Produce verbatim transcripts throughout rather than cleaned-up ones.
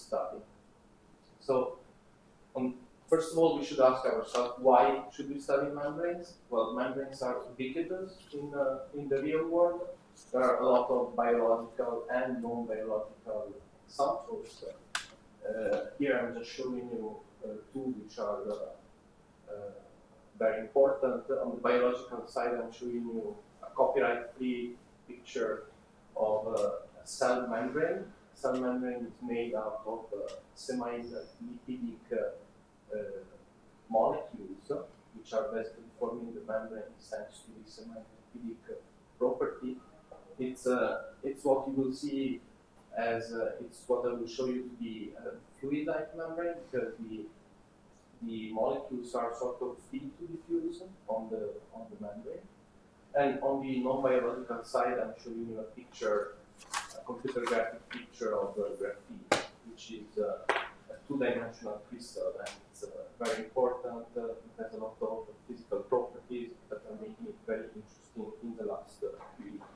study. So, um, first of all, we should ask ourselves, why should we study membranes? Well, membranes are ubiquitous in, uh, in the real world. There are a lot of biological and non-biological examples. Uh, here I'm just showing you uh, two which are uh, uh, very important. On the biological side, I'm showing you a copyright-free picture of uh, a cell membrane. Cell membrane is made out of uh, semi-lipidic uh, uh, molecules, uh, which are basically forming the membrane thanks to the semi-lipidic uh, property. It's, uh, it's what you will see as, uh, it's what I will show you to be a fluid-like membrane, because the the molecules are sort of free to diffuse on the on the membrane. And on the non-biological side, I'm showing you a picture, a computer graphic picture of uh, graphene, which is uh, a two-dimensional crystal, and it's uh, very important. Uh, it has a lot of physical properties that are making it very interesting in the last uh, few years.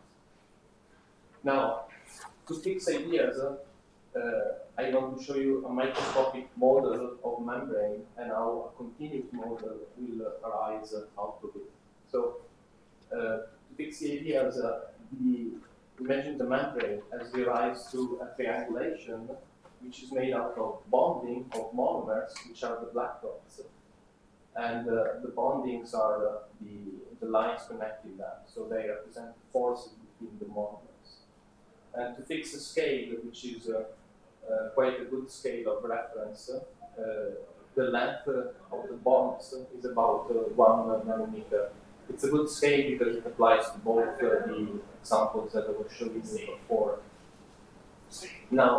Now, to fix ideas, uh, Uh, I want to show you a microscopic model of membrane and how a continuous model will uh, arise uh, out of it. So, uh, to fix the ideas, uh, the, imagine the membrane as derived through a triangulation, which is made out of bonding of monomers, which are the black dots. And uh, the bondings are uh, the, the lines connecting them, so they represent forces between the monomers. And to fix a scale, which is uh, uh, quite a good scale of reference, uh, the length uh, of the bonds is about uh, one nanometer. It's a good scale because it applies to both uh, the examples that I was showing you before. Now,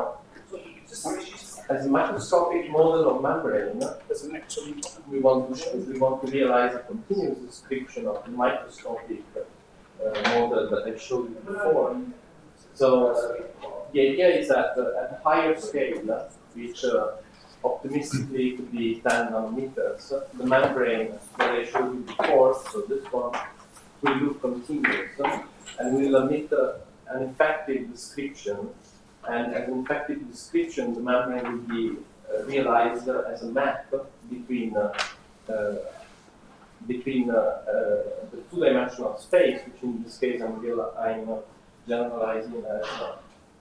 as a microscopic model of membrane, we want to, we want to realize a continuous description of the microscopic uh, model that I showed you before. So uh, the idea is that uh, at a higher scale, uh, which uh, optimistically could be ten nanometers, uh, the membrane that I showed you before, so this one, will look continuous uh, and will emit uh, an effective description. And as an effective description, the membrane will be uh, realized uh, as a map between uh, uh, between uh, uh, the two-dimensional space, which in this case I'm, real I'm uh, generalizing as uh,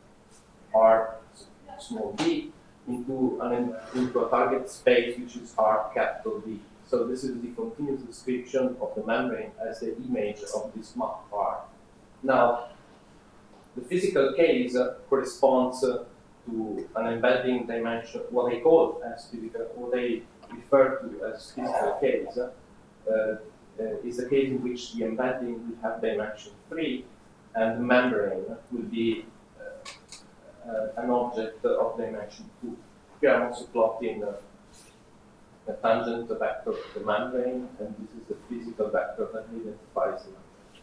R small d into an into a target space which is R capital D. So this is the continuous description of the membrane as the image of this map R. Now, the physical case uh, corresponds uh, to an embedding dimension, what I call as physical, what I refer to as physical case, uh, uh, is a case in which the embedding will have dimension three, and the membrane will be uh, uh, an object of dimension two. Here I'm also plotting uh, a tangent vector of the membrane, and this is the physical vector that identifies the membrane.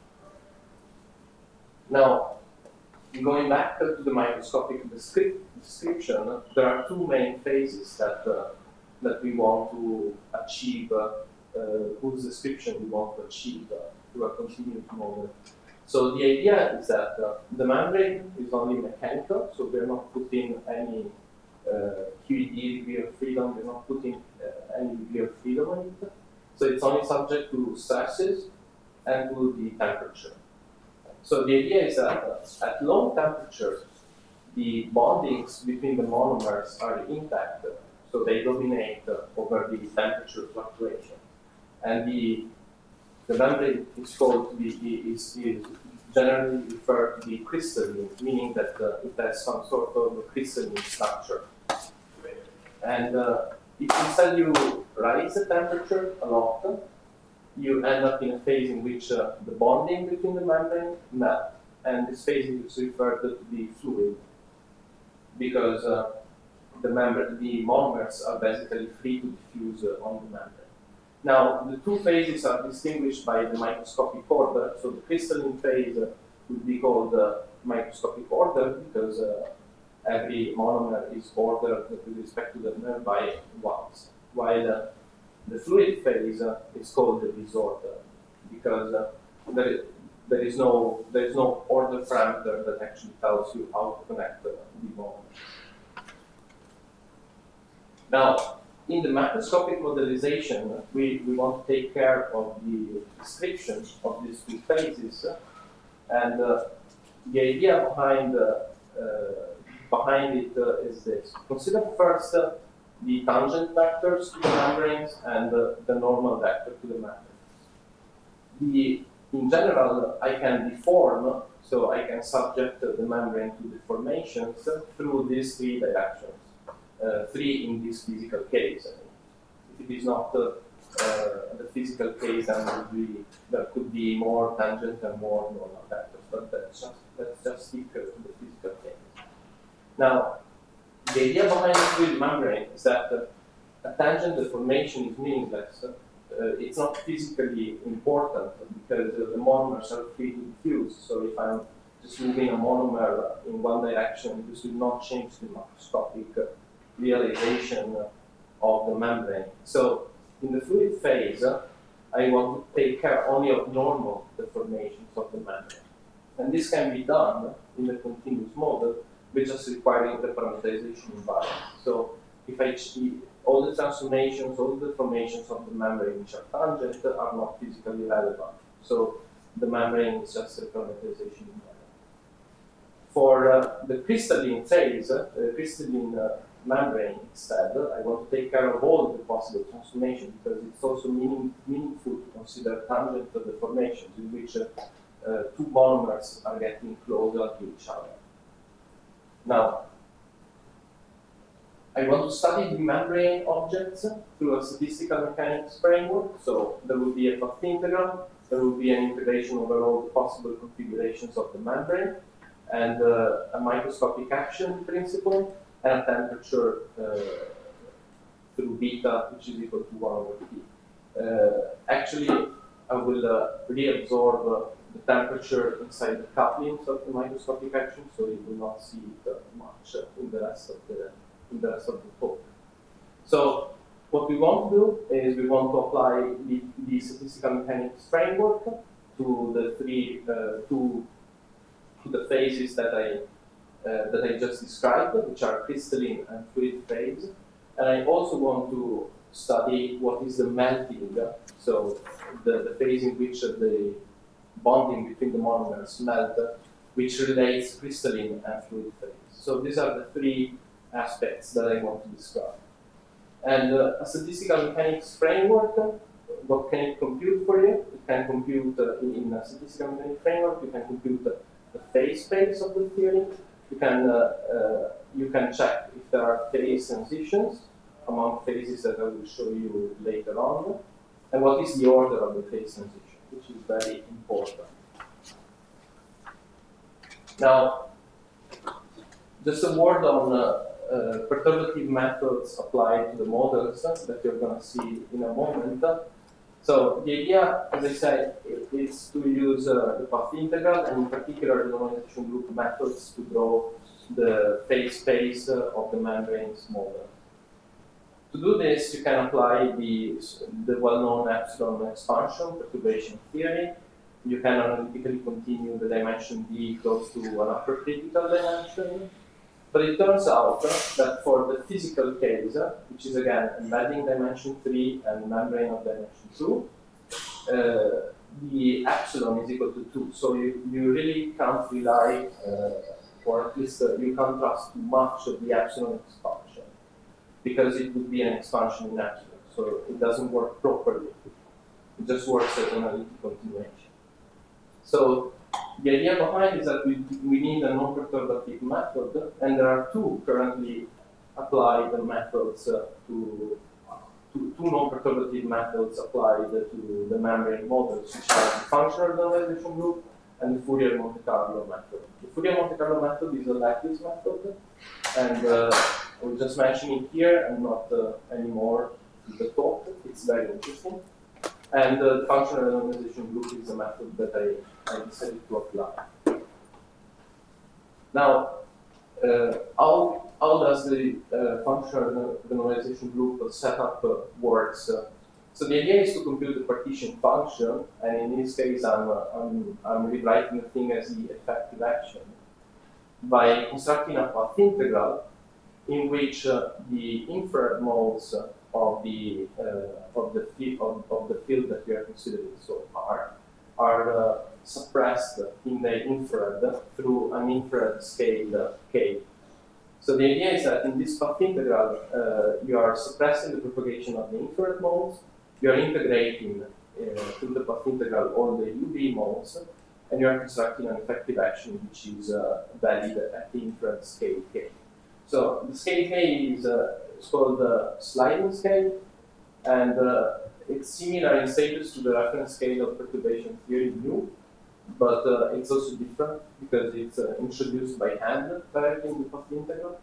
Now, going back uh, to the microscopic descript description, uh, there are two main phases that, uh, that we want to achieve, uh, uh, whose description we want to achieve uh, through a continuous model. So the idea is that uh, the membrane is only mechanical, so we're not putting any uh, Q E D degree of freedom, we're not putting uh, any degree of freedom on it. So it's only subject to stresses and to the temperature. So the idea is that uh, at low temperatures, the bondings between the monomers are intact, so they dominate uh, over the temperature fluctuation. And the The membrane is called to be is, is generally referred to be crystalline, meaning that uh, it has some sort of crystalline structure. And uh, if instead you raise the temperature a lot, you end up in a phase in which uh, the bonding between the membrane melt, and this phase is referred to be fluid, because uh, the membrane, the monomers are basically free to diffuse uh, on the membrane. Now, the two phases are distinguished by the microscopic order. So the crystalline phase uh, would be called uh, microscopic order, because uh, every monomer is ordered with respect to the nearby ones, while uh, the fluid phase uh, is called the disorder, because uh, there, there is no there is no order parameter that actually tells you how to connect uh, the monomers. Now, in the macroscopic modelization, we, we want to take care of the description of these two phases, and uh, the idea behind uh, uh, behind it uh, is this: consider first uh, the tangent vectors to the membranes and uh, the normal vector to the membrane. The in general, I can deform, so I can subject the membrane to deformations through these three directions. Uh, three in this physical case. If it is not uh, uh, the physical case, then would be, there could be more tangent and more normal vectors. But that's just, let's just stick to the physical case. Now, the idea behind the fluid membrane is that uh, a tangent deformation is meaningless. Uh, it's not physically important because uh, the monomers are free to diffuse. So if I'm just moving a monomer in one direction, this will not change the macroscopic uh, realization of the membrane. So in the fluid phase, uh, I want to take care only of normal deformations of the membrane. And this can be done in the continuous model with just requiring the parameterization invariant. So if I see all the transformations, all the deformations of the membrane which are tangent are not physically relevant. So the membrane is just a parameterization invariant. For uh, the crystalline phase, uh, the crystalline uh, membrane instead, I want to take care of all the possible transformations because it's also meaning, meaningful to consider tangent deformations in which uh, uh, two monomers are getting closer to each other. Now, I want to study the membrane objects through a statistical mechanics framework. So there will be a path integral, there will be an integration over all the possible configurations of the membrane, and uh, a microscopic action principle, and a temperature uh, through beta, which is equal to one over T. Uh, actually, I will uh, reabsorb uh, the temperature inside the couplings of the microscopic action, so you will not see it uh, much uh, in the rest of the in the rest of the talk. So, what we want to do is we want to apply the, the statistical mechanics framework to the three uh, to to the phases that I Uh, that I just described, which are crystalline and fluid phase. And I also want to study what is the melting, so the, the phase in which uh, the bonding between the monomers melt, uh, which relates crystalline and fluid phase. So these are the three aspects that I want to describe. And uh, a statistical mechanics framework, uh, what can it compute for you? It can compute uh, in, in a statistical mechanics framework, you can compute uh, the phase space of the theory. You can, uh, uh, you can check if there are phase transitions among phases that I will show you later on, and what is the order of the phase transition, which is very important. Now, just a word on uh, uh, perturbative methods applied to the models uh, that you're going to see in a moment. So the idea, as I said, is to use uh, the path integral, and in particular the normalization group methods to draw the phase space uh, of the membranes model. To do this, you can apply the, the well-known epsilon expansion perturbation theory. You can analytically continue the dimension D close to an upper critical dimension. But it turns out uh, that for the physical case, uh, which is again embedding dimension three and membrane of dimension two, uh, the epsilon is equal to two. So you, you really can't rely, uh, or at least uh, you can't trust too much of the epsilon expansion, because it would be an expansion in epsilon. So it doesn't work properly. It just works as an analytic continuation. So the idea behind is that we, we need a non-perturbative method, and there are two currently applied methods uh, to, to two non-perturbative methods applied to the membrane models, which are the functional normalization group and the Fourier Monte Carlo method. The Fourier Monte Carlo method is a lattice method, and uh, I will just mention it here and not uh, anymore in the talk. It's very interesting. And uh, the functional normalization group is a method that I, I decided to apply. Now, uh, how, how does the uh, functional normalization group setup uh, works? Uh, so the idea is to compute the partition function, and in this case, I'm, uh, I'm, I'm rewriting the thing as the effective action by constructing a path integral in which uh, the infrared modes of the uh, of the field of, of the field that we are considering so far are uh, suppressed in the infrared through an infrared scale K. So the idea is that in this path integral, uh, you are suppressing the propagation of the infrared modes, you are integrating uh, through the path integral all the U V modes, and you are constructing an effective action which is uh, valid at the infrared scale K. So the scale K is uh, it's called the sliding scale, and uh, it's similar in status to the reference scale of perturbation theory mu, but uh, it's also different because it's uh, introduced by hand directly in the path integral.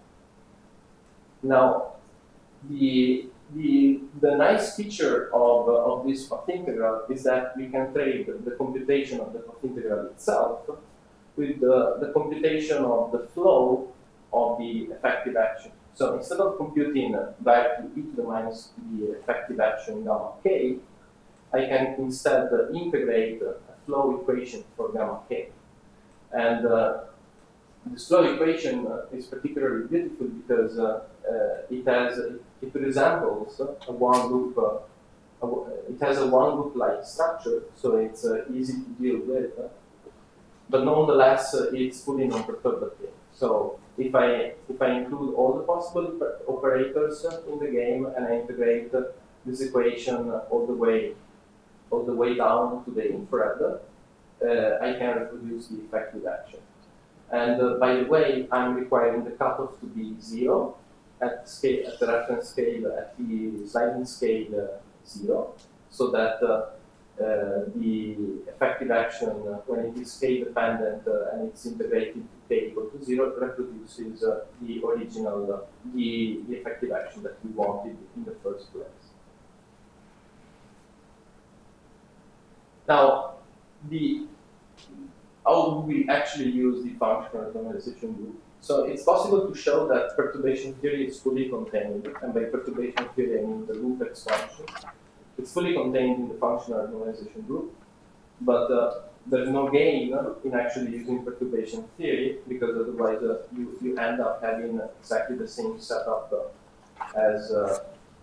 Now, the the the nice feature of uh, of this path integral is that we can trade the computation of the path integral itself with the, the computation of the flow of the effective action. So instead of computing uh, directly e to the minus the effective action gamma k, I can instead uh, integrate uh, a flow equation for gamma k. And uh, this flow equation uh, is particularly beautiful because uh, uh, it has it resembles uh, a one loop. Uh, a, it has a one loop like structure, so it's uh, easy to deal with. Uh, but nonetheless, uh, it's fully non-perturbative. So if I if I include all the possible operators uh, in the game and I integrate uh, this equation uh, all the way all the way down to the infrared, uh, I can reproduce the effective action. And uh, by the way, I'm requiring the cutoff to be zero at the, scale, at the reference scale, at the sliding scale uh, zero, so that uh, uh, the effective action, uh, when it is scale dependent uh, and it's integrated to k equal to zero, reproduces uh, the original, uh, the, the effective action that we wanted in the first place. Now, the how do we actually use the functional normalization group? So it's possible to show that perturbation theory is fully contained, and by perturbation theory I mean the loop expansion. It's fully contained in the functional normalization group, but uh, there's no gain in actually using perturbation theory, because otherwise uh, you, you end up having exactly the same setup uh, as uh,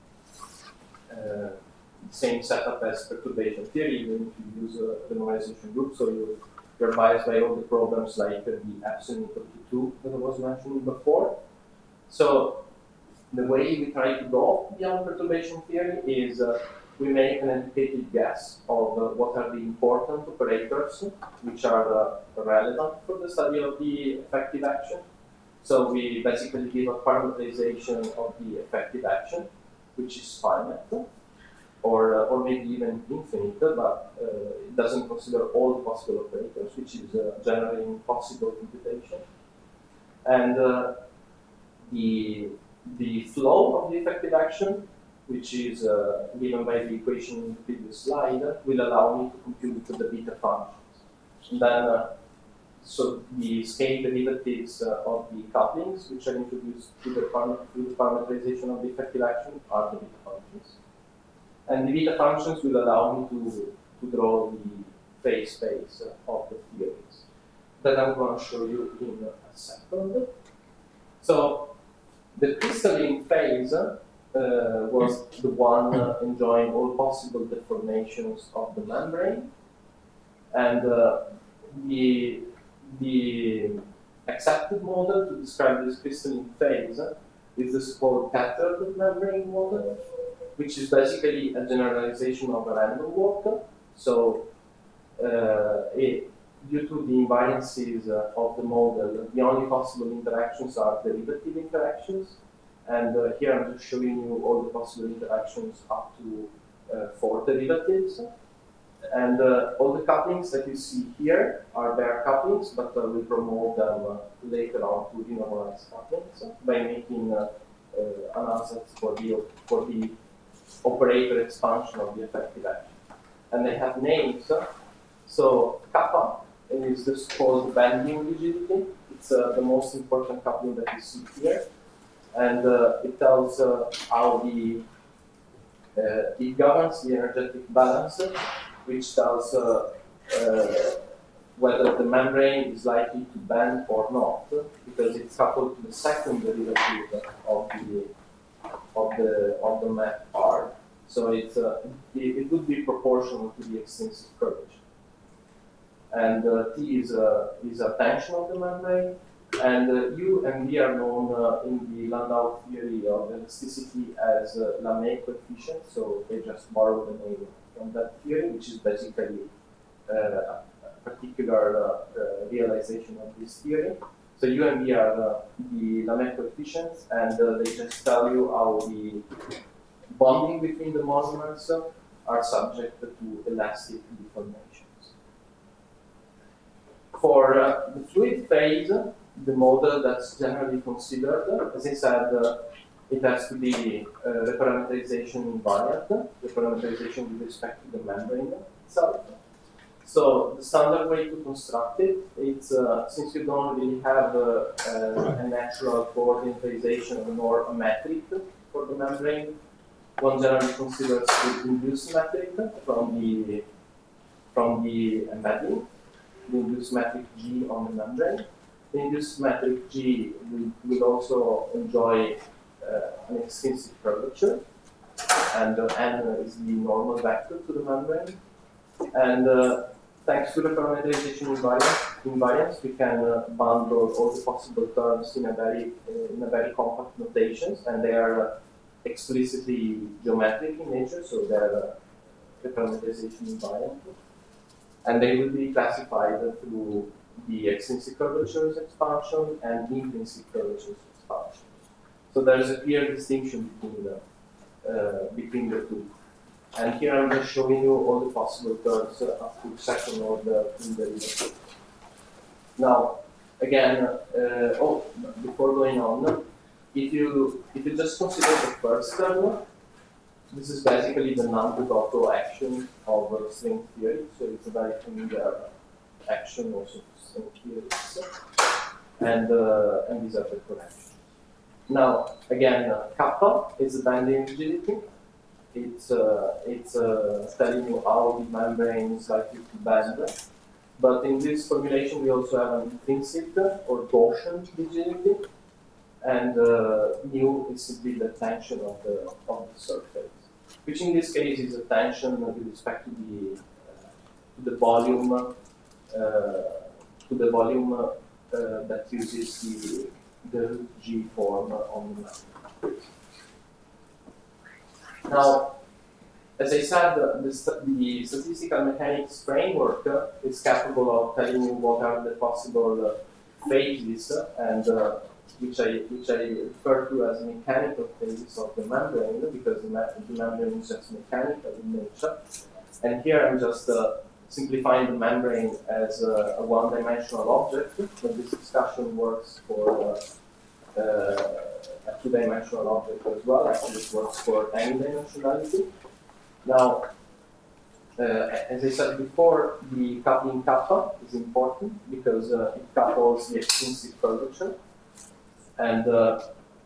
uh, same setup as perturbation theory, even if you use uh, the normalization group. So you You're biased by all the problems like uh, the epsilon equal to two that I was mentioning before. So the way we try to go beyond perturbation theory is uh, we make an educated guess of uh, what are the important operators which are uh, relevant for the study of the effective action. So we basically give a parameterization of the effective action, which is finite, or uh, or maybe even infinite, but uh, it doesn't consider all the possible operators, which is uh, generally impossible computation. And uh, the the flow of the effective action, which is uh, given by the equation in the previous slide, will allow me to compute the beta functions. And then, uh, so the scale derivatives uh, of the couplings, which are introduced through the, param through the parameterization of the effective action, are the beta functions. And the beta functions will allow me to, to draw the phase space uh, of the theories that I'm going to show you in a second. So the crystalline phase uh, was the one uh, enjoying all possible deformations of the membrane. And uh, the, the accepted model to describe this crystalline phase uh, is the so-called cathode membrane model, which is basically a generalization of a random walk. So, uh, it, due to the invariances uh, of the model, the only possible interactions are derivative interactions. And uh, here I'm just showing you all the possible interactions up to uh, four derivatives. And uh, all the couplings that you see here are bare couplings, but uh, we promote them uh, later on to renormalized couplings by making uh, uh, an ansatz for the, for the operator expansion of the effective action. And they have names. So kappa is this called bending rigidity. It's uh, the most important coupling that you see here. And uh, it tells uh, how the uh, it governs the energetic balance, which tells uh, uh, whether the membrane is likely to bend or not, because it's coupled to the second derivative of the of the of the map R. So it's uh, it, it would be proportional to the extrinsic curvature. And uh, T is a is a tension of the membrane, and uh, U and V are known uh, in the Landau theory of elasticity as uh, Lamé coefficient. So they just borrow the name from that theory, which is basically uh, a particular uh, uh, realization of this theory. So U and V are uh, the Lamé coefficients, and uh, they just tell you how the bonding between the monomers uh, are subject to elastic deformations. For uh, the fluid phase, the model that's generally considered, as I said, uh, it has to be uh, reparameterization invariant, reparameterization with respect to the membrane itself. So the standard way to construct it, it's uh, since you don't really have uh, uh, a natural coordinatization nor a metric for the membrane, one generally considers the induced metric from the from the embedding, the induced metric G on the membrane. The induced metric G will, will also enjoy uh, an extrinsic curvature, and uh, N is the normal vector to the membrane. And uh, thanks to the parameterization invariance, invariance we can uh, bundle all the possible terms in a very uh, in a very compact notations, and they are uh, explicitly geometric in nature, so they're uh, the parameterization invariant, and they will be classified through the extrinsic curvatures expansion and intrinsic curvatures expansion. So there is a clear distinction between the uh, between the two. And here I'm just showing you all the possible terms uh, up to second order in the derivative. Now, again, uh, oh, before going on, if you if you just consider the first term, this is basically the non-Dodotto action of uh, string theory. So it's a very familiar action also for string theories, and uh, and these are the corrections. Now, again, uh, kappa is the bending rigidity. It's uh, it's uh, telling you how the membrane is likely to bend. But in this formulation, we also have an intrinsic or Gaussian rigidity, and uh, mu is simply the tension of the of the surface, which in this case is a tension with respect to the uh, to the volume uh, to the volume uh, that uses the the G form on the membrane. Now, as I said, the, the statistical mechanics framework uh, is capable of telling you what are the possible uh, phases, uh, and uh, which I which I refer to as mechanical phases of the membrane, because the, the membrane is just mechanical in nature. And here I'm just uh, simplifying the membrane as a, a one-dimensional object, but this discussion works for uh, uh, a two-dimensional object as well. Actually, it works for any dimensionality. Now, uh, as I said before, the coupling kappa is important because uh, it couples the extrinsic curvature. And uh, uh,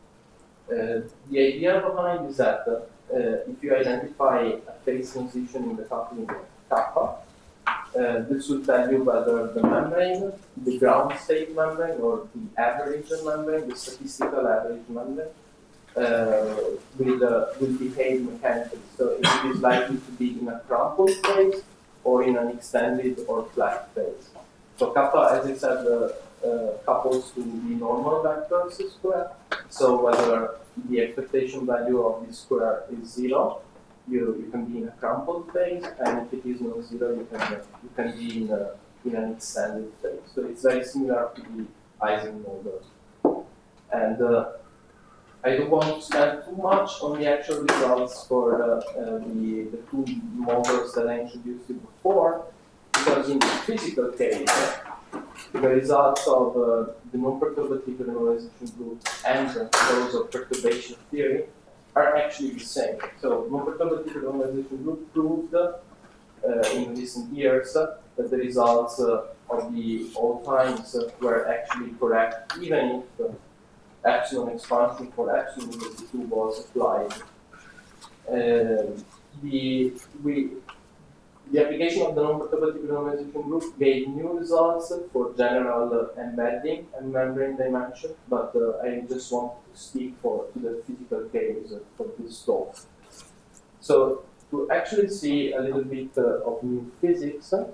the idea behind is that uh, if you identify a phase transition in the coupling kappa, uh, this will tell you whether the membrane, the ground state membrane, or the average membrane, the statistical average membrane, uh, will, uh, will behave mechanically. So if it is likely to be in a crumpled phase or in an extended or flat phase. So kappa, as I said, uh, uh, couples to the normal vectors square. So whether the expectation value of this square is zero, you, you can be in a crumpled phase, and if it is non-zero, you can uh, you can be in a in an extended phase. So it's very similar to the Ising model. And uh, I don't want to spend too much on the actual results for uh, uh, the the two models that I introduced you before, because in the physical case, the results of uh, the non-perturbative renormalization group and those of perturbation theory are actually the same. So non-perturbative renormalization group proved uh, in recent years uh, that the results uh, of the old times uh, were actually correct, even if uh, epsilon expansion for epsilon equals to two was applied. Uh, the we the application of the non-perturbative renormalization group gave new results for general uh, embedding and membrane dimension, but uh, I just want to speak for to the physical case for this talk. So to actually see a little bit uh, of new physics, uh,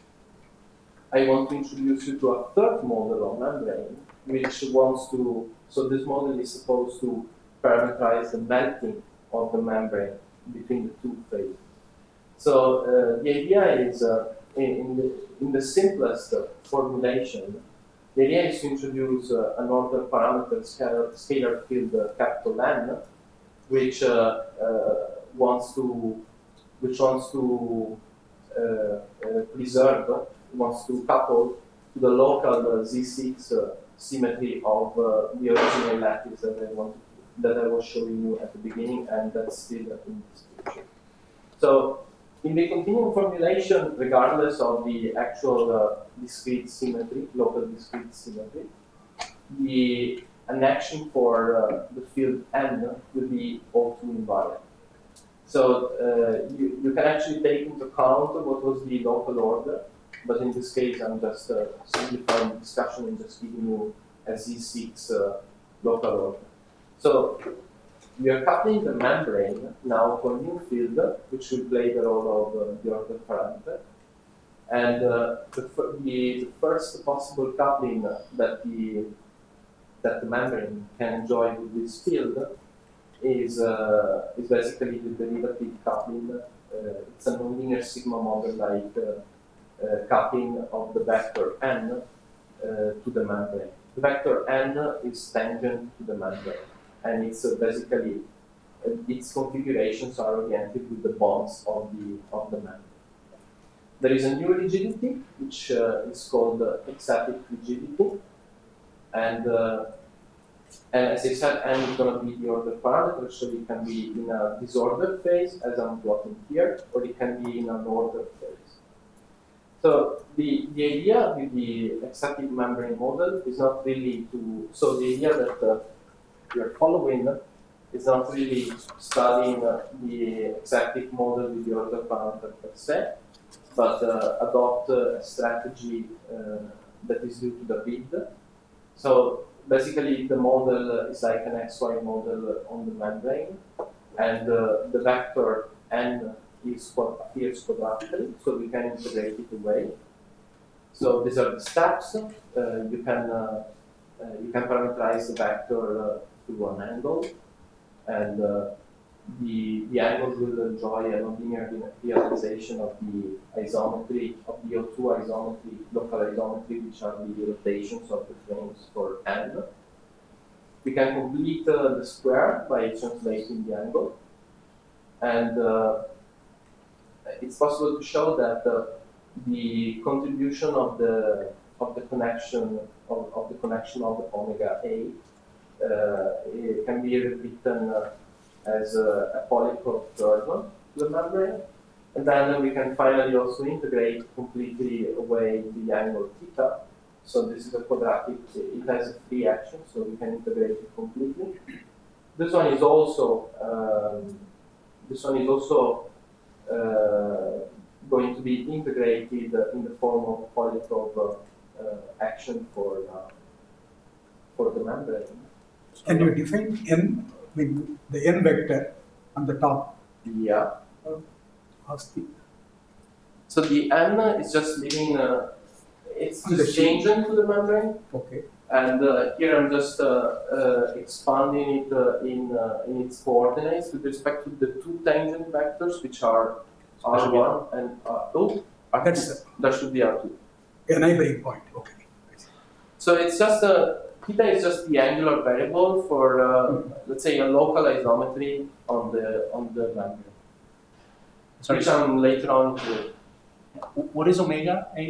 I want to introduce you to a third model of membrane, which wants to, so this model is supposed to parameterize the melting of the membrane between the two phases. So uh, the idea is, uh, in, in, the, in the simplest uh, formulation, the idea is to introduce uh, an order parameter scalar, scalar field uh, capital N, which uh, uh, wants to, which wants to uh, uh, preserve, wants to couple to the local uh, Z six uh, symmetry of uh, the original lattice that I wanted, that I was showing you at the beginning, and that's still in this picture. So in the continuum formulation, regardless of the actual uh, discrete symmetry, local discrete symmetry, the an action for uh, the field N will be O two invariant. So uh, you, you can actually take into account what was the local order, but in this case I'm just uh, simplifying the discussion and just giving you a Z six uh, local order. So we are coupling the membrane now to a new field, which will play the role of uh, the order parameter. And uh, the, the, the first possible coupling that the, that the membrane can enjoy with this field is, uh, is basically the derivative coupling. Uh, it's a nonlinear sigma model like uh, uh, coupling of the vector n uh, to the membrane. The vector n is tangent to the membrane. And it's uh, basically, uh, its configurations are oriented with the bonds of the, of the membrane. There is a new rigidity, which uh, is called uh, exatic rigidity. And, uh, and as I said, n is going to be the order parameter, so it can be in a disordered phase, as I'm plotting here, or it can be in an ordered phase. So the, the idea with the exatic membrane model is not really to, so the idea that uh, we are following is not really studying uh, the exatic model with the order parameter per se, but uh, adopt uh, a strategy uh, that is due to the bid. So basically the model is like an X Y model on the membrane, and uh, the vector n is appears quadratically, so we can integrate it away. So these are the steps. Uh, you can uh, uh, you can parameterize the vector uh, to an angle, and uh, the, the angle will enjoy a nonlinear realization of the isometry, of the O two isometry, local isometry, which are the rotations of the frames for n. We can complete uh, the square by translating the angle, and uh, it's possible to show that uh, the contribution of the of the connection of, of the connection of the omega A Uh, it can be written uh, as a, a polycode curve to the membrane. And then we can finally also integrate completely away the angle theta. So this is a quadratic, it has a free action, so we can integrate it completely. This one is also, um, this one is also uh, going to be integrated in the form of polycode uh, action for, uh, for the membrane. Can you define n, I mean, the n vector on the top? Yeah. Uh, so the n is just leaving, uh, it's just changing to the membrane. Okay. And uh, here I'm just uh, uh, expanding it uh, in, uh, in its coordinates with respect to the two tangent vectors, which are R one and R two. That's, that should be R two. A neighboring point, okay. So it's just a, theta is just the angular variable for, uh, mm-hmm. let's say, a local isometry on the on the membrane. Sorry, which I'm later on to. What is omega A?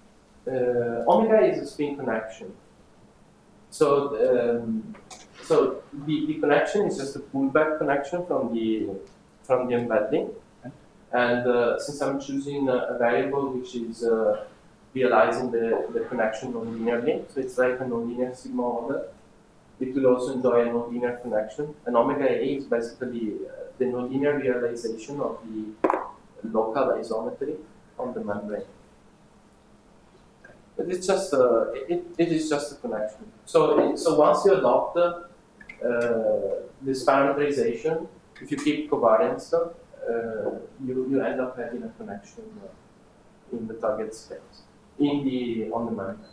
Uh, omega is a spin connection. So, um, so the, the connection is just a pullback connection from the from the embedding, and uh, since I'm choosing a, a variable which is uh, realizing the, the connection non-linearly, so it's like a non-linear sigma model. It will also enjoy a non-linear connection. And omega A is basically uh, the non-linear realization of the local isometry on the membrane. But it's just a, it, it is just a connection. So, it, so once you adopt uh, this parameterization, if you keep covariance, uh, you, you end up having a connection uh, in the target space, in the, on the membrane.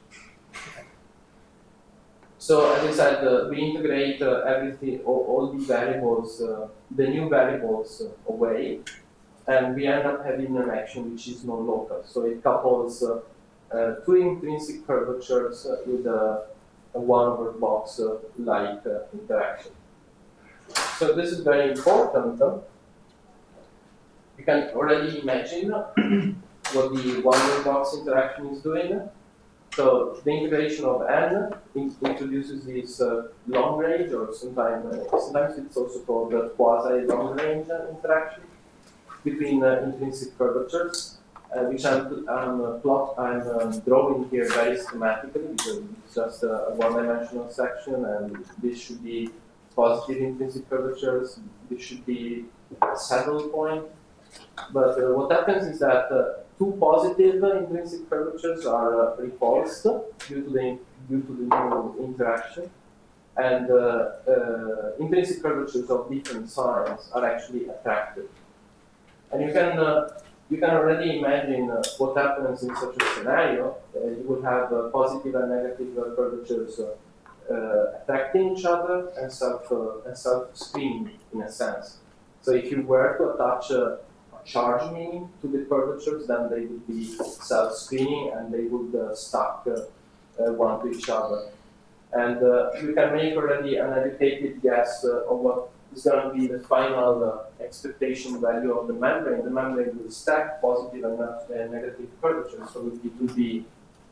So as I said, uh, we integrate uh, everything, all, all the variables, uh, the new variables uh, away, and we end up having an action which is non-local. So it couples uh, uh, two intrinsic curvatures uh, with a, a one over box uh, like uh, interaction. So this is very important. Uh, you can already imagine what the one over box interaction is doing. So the integration of n in introduces this uh, long range, or sometimes uh, sometimes it's also called the quasi long range uh, interaction between uh, intrinsic curvatures, uh, which I'm, I'm uh, plot I'm um, drawing here very schematically because it's just a, a one-dimensional section, and this should be positive intrinsic curvatures. This should be a saddle point. But uh, what happens is that uh, two positive uh, intrinsic curvatures are uh, repulsed due to the due to the new interaction, and uh, uh, intrinsic curvatures of different signs are actually attracted. And you can uh, you can already imagine uh, what happens in such a scenario. Uh, you will have uh, positive and negative uh, curvatures uh, uh, attracting each other and self uh, and self screening in a sense. So if you were to attach uh, charge meaning to the curvatures, then they would be self-screening and they would uh, stack uh, uh, one to each other. And uh, we can make already an educated guess uh, of what is going to be the final uh, expectation value of the membrane. The membrane will stack positive and uh, negative curvatures, so it will be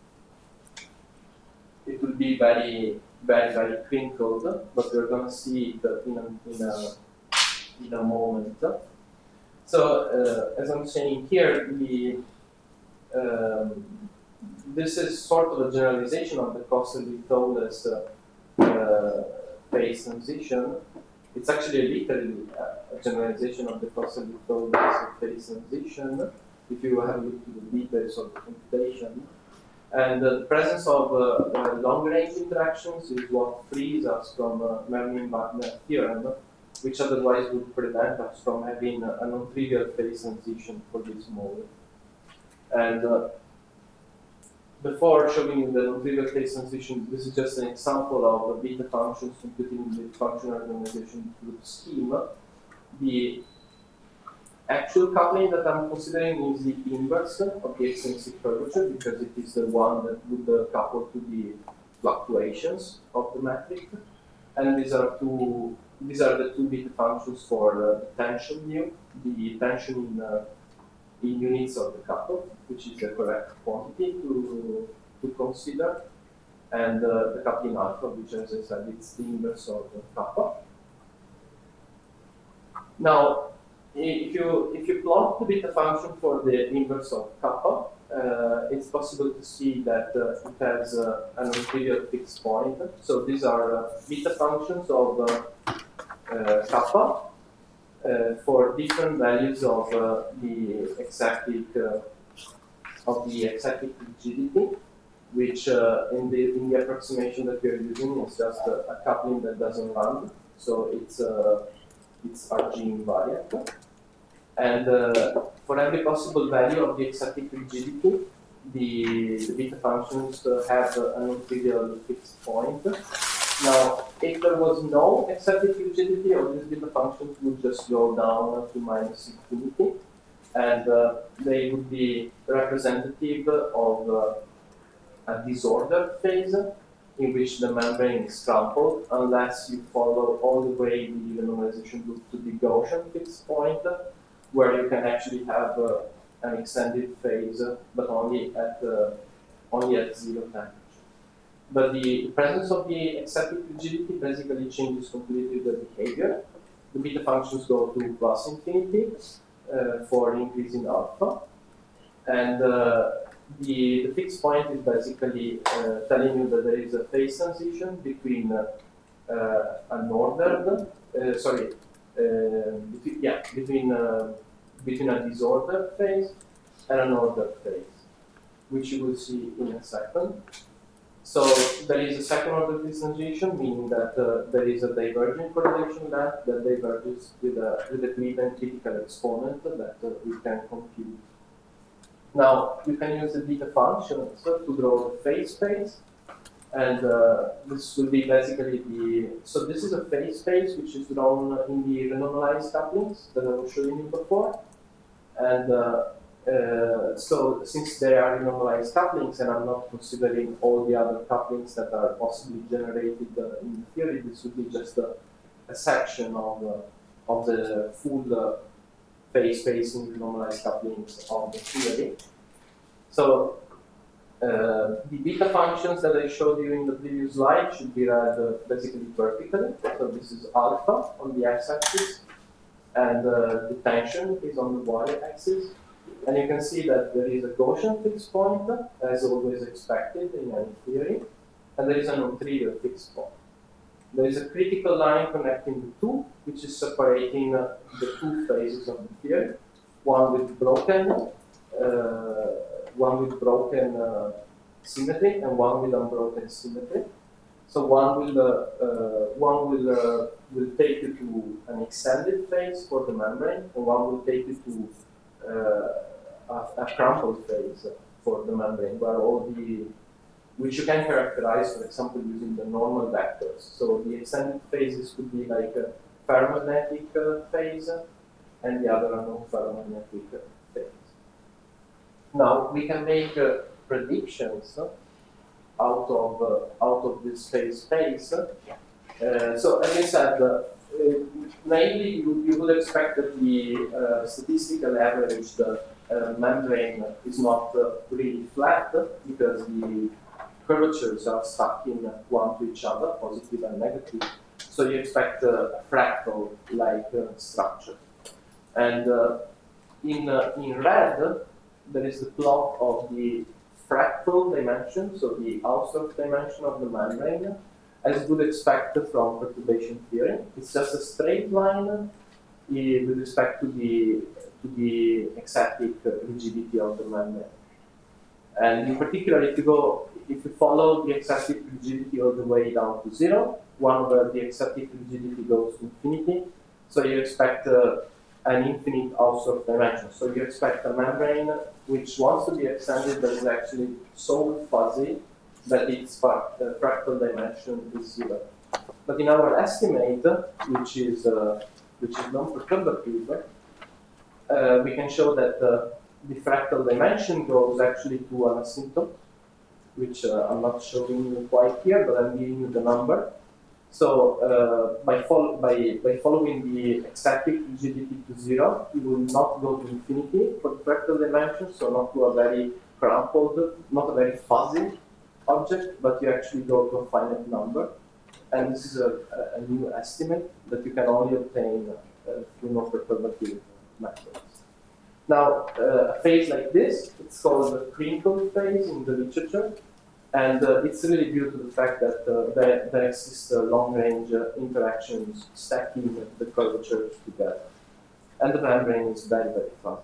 it will be very very very crinkled, but we're going to see it in a in a in a moment. So, uh, as I'm saying here, the, um, this is sort of a generalization of the Kossel-Vithoulès uh, uh, phase transition. It's actually literally a, a generalization of the Kossel-Vithoulès phase transition, if you have a look to the details of the computation. And uh, the presence of uh, uh, long-range interactions is what frees us from uh, Mermin-Wagner theorem, which otherwise would prevent us from having a, a non-trivial phase transition for this mode. And uh, before showing you the non-trivial phase transition, this is just an example of a beta functions computing the functional organization group schema. The actual coupling that I'm considering is the inverse of the extrinsic curvature, because it is the one that would uh, couple to the fluctuations of the metric. And these are two These are the two beta functions for uh, the tension mu, the tension in, uh, in units of the couple, which is the correct quantity to, to consider, and uh, the coupling alpha, which, as I said, it's the inverse of the kappa. Now, if you if you plot the beta function for the inverse of kappa, uh, it's possible to see that uh, it has uh, a non-trivial fixed point. So these are uh, beta functions of uh, Uh, kappa uh, for different values of uh, the exactic uh, of the exactic rigidity, which uh, in the in the approximation that we are using is just a, a coupling that doesn't run, so it's uh, it's Rg invariant. And uh, for every possible value of the exactic rigidity, the, the beta functions uh, have a non-trivial fixed point. Now, if there was no exactic rigidity, all these beta functions would just go down to minus infinity, and uh, they would be representative of uh, a disordered phase in which the membrane is crumpled, unless you follow all the way the normalization loop to the Gaussian fixed point, where you can actually have uh, an extended phase, but only at uh, only at zero temperature. But the presence of the exactic rigidity basically changes completely the behavior. The beta functions go to plus infinity uh, for increasing alpha. And uh, the, the fixed point is basically uh, telling you that there is a phase transition between uh, uh, an ordered, uh, sorry, uh, between, yeah, between, uh, between a disordered phase and an ordered phase, which you will see in a second. So there is a second order disassociation, meaning that uh, there is a divergent correlation length that diverges with a, with a given critical exponent that uh, we can compute. Now, you can use the beta function so to draw the phase space, and uh, this will be basically the, so this is a phase space which is drawn in the renormalized couplings that I was showing you before. And uh, uh, so since they are renormalized couplings, and I'm not considering all the other couplings that are possibly generated uh, in the theory, this would be just a, a section of, uh, of the full uh, phase space in renormalized couplings of the theory. So uh, the beta functions that I showed you in the previous slide should be read uh, basically vertically. So this is alpha on the x-axis, and uh, the tension is on the y-axis. And you can see that there is a Gaussian fixed point, as always expected in any theory, and there is an Noetherian fixed point. There is a critical line connecting the two, which is separating uh, the two phases of the theory, one with broken, uh, one with broken uh, symmetry, and one with unbroken symmetry. So one will uh, uh, one will uh, will take you to an extended phase for the membrane, and one will take you to uh, a, a crumpled phase for the membrane, where all the which you can characterize, for example, using the normal vectors. So the extended phases could be like a ferromagnetic uh, phase, and the other are non-ferromagnetic uh, phase. Now we can make uh, predictions uh, out of uh, out of this phase space. Uh, so as I said, uh, uh, naively you, you would expect that the uh, statistical average the uh, membrane is not uh, really flat because the curvatures are stuck in one to each other, positive and negative. So you expect a fractal-like uh, structure. And uh, in uh, in red, there is the plot of the fractal dimension, so the Hausdorff dimension of the membrane, as you would expect from perturbation theory. It's just a straight line uh, with respect to the to the ecstatic rigidity of the membrane. And in particular, if you go, if you follow the ecstatic rigidity all the way down to zero, one where the ecstatic rigidity goes to infinity, so you expect uh, an infinite Hausdorff dimension. So you expect a membrane which wants to be extended but is actually so fuzzy that its uh, fractal dimension is zero. But in our estimate, which is uh, which is non-perturbative, uh, we can show that uh, the fractal dimension goes actually to an asymptote, which uh, I'm not showing you quite here, but I'm giving you the number. So uh, by, fol by, by following the ecstatic rigidity to zero, you will not go to infinity for the fractal dimension, so not to a very crumpled, not a very fuzzy object, but you actually go to a finite number. And this is a, a, a new estimate that you can only obtain uh, through non-perturbative methods. Now, uh, a phase like this, it's called the crinkled phase in the literature, and uh, it's really due to the fact that uh, there, there exists uh, long-range uh, interactions stacking the curvatures together, and the membrane is very, very fuzzy.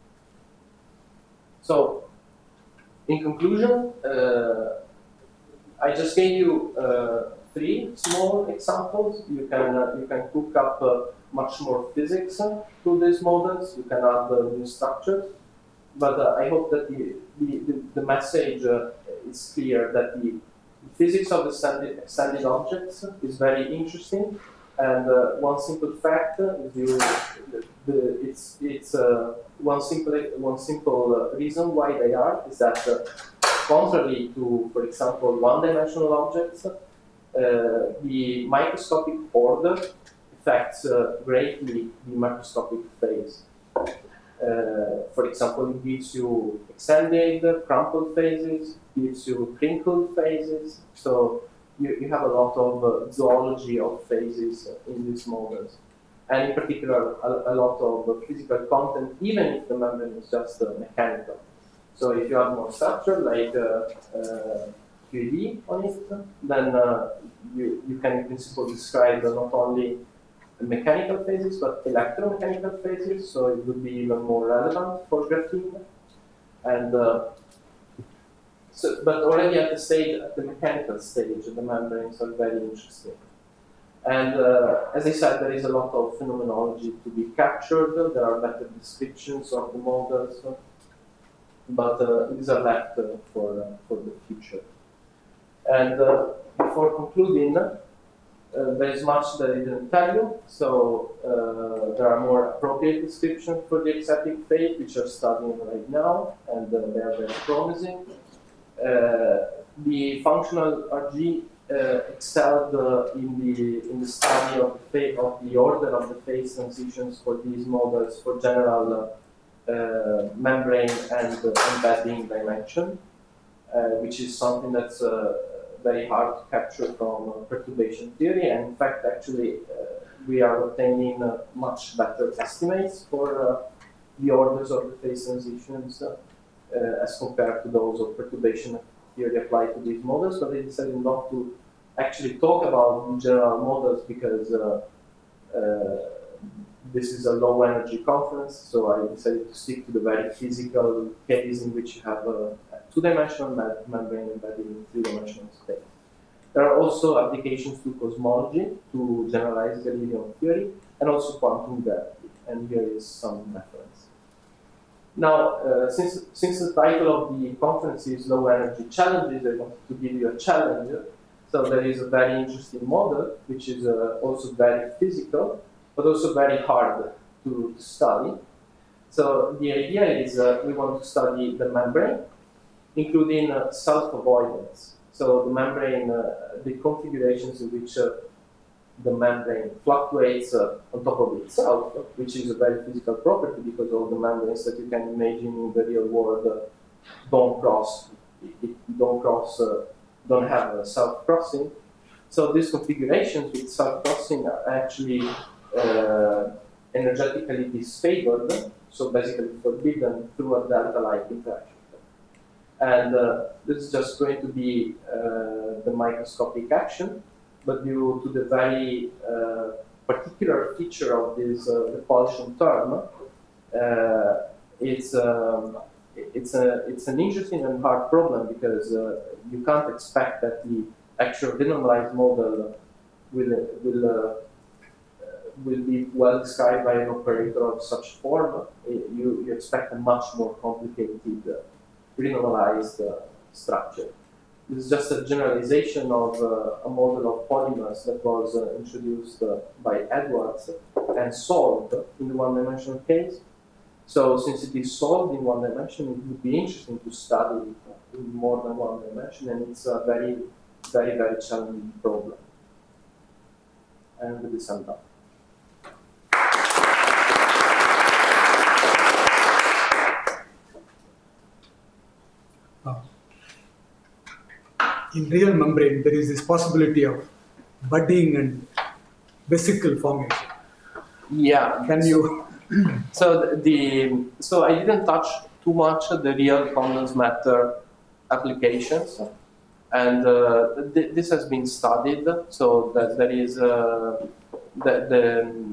So, in conclusion, uh, I just gave you uh, three small examples. You can uh, you can cook up uh, much more physics uh, to these models. You can add uh, new structures. But uh, I hope that the the, the, the message uh, is clear that the physics of the extended, extended objects is very interesting. And uh, one simple fact is you, the, the, it's it's uh, one simple one simple uh, reason why they are is that uh, contrary to, for example, one-dimensional objects, uh, the microscopic order affects uh, greatly the macroscopic phase. Uh, for example, it gives you extended, crumpled phases, gives you crinkled phases. So you, you have a lot of uh, zoology of phases in these models. And in particular, a, a lot of uh, physical content, even if the membrane is just uh, mechanical. So if you have more structure, like uh, uh, Q E D on it, then uh, you, you can in principle describe not only mechanical phases, but electromechanical phases, so it would be even more relevant for graphene. And uh, so, but already at the stage, at the mechanical stage, the membranes are very interesting. And uh, as I said, there is a lot of phenomenology to be captured. There are better descriptions of the models, but uh, these are left uh, for uh, for the future. And uh, before concluding, uh, there is much that I didn't tell you. So uh, there are more appropriate descriptions for the exotic phase, which are studying right now, and uh, they are very promising. Uh, the functional R G uh, excelled uh, in the in the study of the of the order of the phase transitions for these models for general uh, uh, membrane and uh, embedding dimension, uh, which is something that's uh, very hard to capture from uh, perturbation theory. And in fact, actually, uh, we are obtaining uh, much better estimates for uh, the orders of the phase transitions uh, uh, as compared to those of perturbation theory applied to these models. But I decided not to actually talk about general models because uh, uh, this is a low energy conference. So I decided to stick to the very physical case in which you have a two-dimensional membrane embedded in three-dimensional space. There are also applications to cosmology, to generalize Galilean theory, and also quantum gravity. And here is some reference. Now, uh, since, since the title of the conference is Low Energy Challenges, I wanted to give you a challenge. So there is a very interesting model, which is uh, also very physical, but also very hard to, to study. So the idea is uh, we want to study the membrane, including uh, self-avoidance. So the membrane, uh, the configurations in which uh, the membrane fluctuates uh, on top of itself, which is a very physical property because all the membranes that you can imagine in the real world uh, don't cross, it, don't cross, uh, don't have uh, self-crossing. So these configurations with self-crossing are actually uh, energetically disfavored, so basically forbidden through a delta-like interaction. And uh, this is just going to be uh, the microscopic action, but due to the very uh, particular feature of this uh, repulsion term, uh, it's, um, it's, a, it's an interesting and hard problem because uh, you can't expect that the actual denormalized model will, will, uh, will be well described by an operator of such form. You, you expect a much more complicated uh, renormalized uh, structure. This is just a generalization of uh, a model of polymers that was uh, introduced uh, by Edwards and solved in the one-dimensional case. So since it is solved in one dimension, it would be interesting to study it in more than one dimension, and it's a very, very, very challenging problem. And with this, I'm done. In real membrane, there is this possibility of budding and vesicle formation. Yeah. Can you? So the so I didn't touch too much the real condensed matter applications, and uh, th this has been studied. So that there is uh, the, the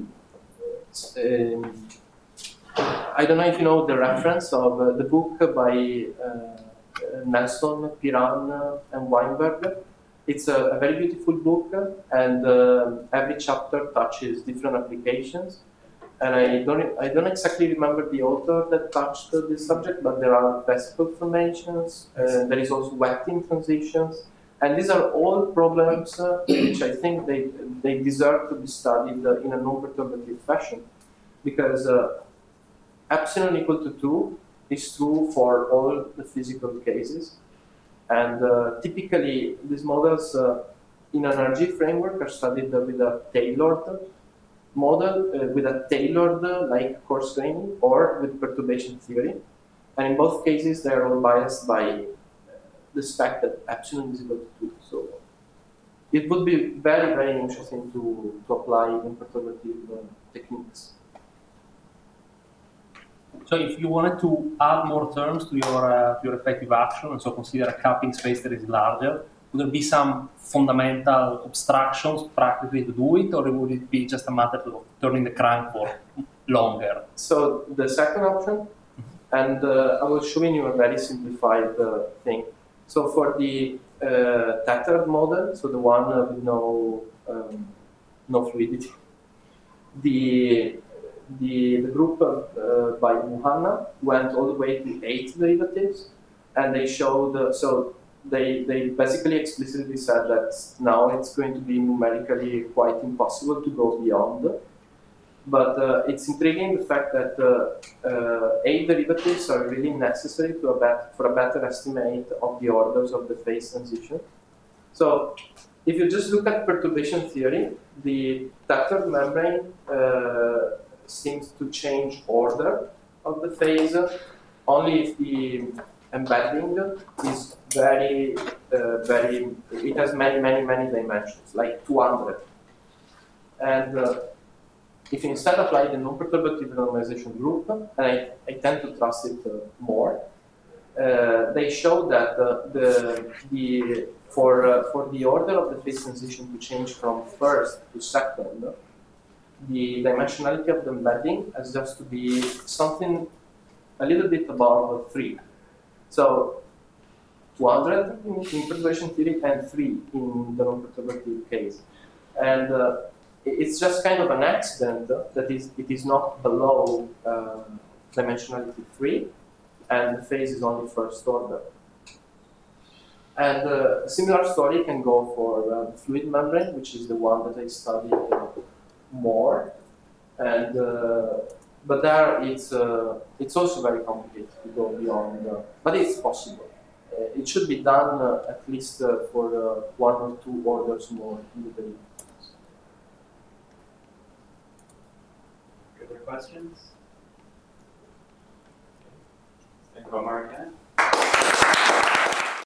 um, I don't know if you know the reference of uh, the book by. Uh, Nelson, Piran, and Weinberg. It's a, a very beautiful book, and uh, every chapter touches different applications. And I don't, I don't exactly remember the author that touched uh, this subject, but there are vesicle formations. Uh, there is also wetting transitions, and these are all problems uh, which I think they they deserve to be studied uh, in a non-perturbative fashion, because uh, epsilon equal to two. Is true for all the physical cases, and uh, typically these models uh, in an R G framework are studied uh, with a tailored model, uh, with a tailored uh, like coarse graining, or with perturbation theory, and in both cases they are all biased by the fact that epsilon is equal to two. So it would be very, very interesting to, to apply in perturbative uh, techniques. So if you wanted to add more terms to your, uh, to your effective action, and so consider a cupping space that is larger, would there be some fundamental obstructions practically to do it, or would it be just a matter of turning the crank for longer? So the second option, And uh, I was showing you a very simplified uh, thing. So for the uh, tethered model, so the one uh, with no um, no fluidity, the the, the group uh, by Muhanna went all the way to eight derivatives, and they showed uh, so they they basically explicitly said that now it's going to be numerically quite impossible to go beyond. But uh, it's intriguing the fact that uh, uh, eight derivatives are really necessary to a bet for a better estimate of the orders of the phase transition. So if you just look at perturbation theory, the tethered membrane uh, seems to change order of the phase only if the embedding is very, uh, very, it has many, many, many dimensions, like two hundred. And uh, if you instead apply the non-perturbative normalization group, and I, I tend to trust it uh, more, uh, they show that uh, the, the, for, uh, for the order of the phase transition to change from first to second, the dimensionality of the embedding has just to be something a little bit above three. So two hundred in, in perturbation theory and three in the non-perturbative case. And uh, it's just kind of an accident that is, it is not below uh, dimensionality three, and the phase is only first order. And uh, a similar story can go for uh, the fluid membrane, which is the one that I studied uh, more. And uh, but there, it's uh, it's also very complicated to go beyond, uh, but it's possible. Uh, it should be done uh, at least uh, for uh, one or two orders more in the derivative. Other questions? Think about Mark again?